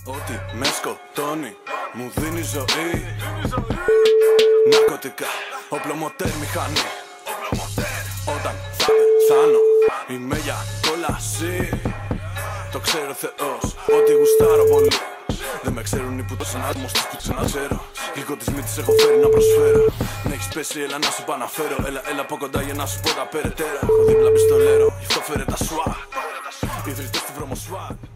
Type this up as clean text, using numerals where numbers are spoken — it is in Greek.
Ό,τι με σκοτώνει μου δίνει ζωή. Ναρκωτικά, όπλο μοτέρ μηχανή. Όταν θα πεθάνω είμαι για κόλαση. Το ξέρει ο Θεός ότι γουστάρω πολύ. Δεν με ξέρουν οι πουτές σαν άτομο στις πουτές να ξέρω. Γλυκό της μύτης έχω φέρει να προσφέρω. Να έχεις πέσει έλα να σου παναφέρω. Έλα από κοντά για να σου πω τα περαιτέρω. Έχω δίπλα πιστολέρο, γι' αυτό φέρε τα σουά. Ιδρυτές του βρωμοσουά.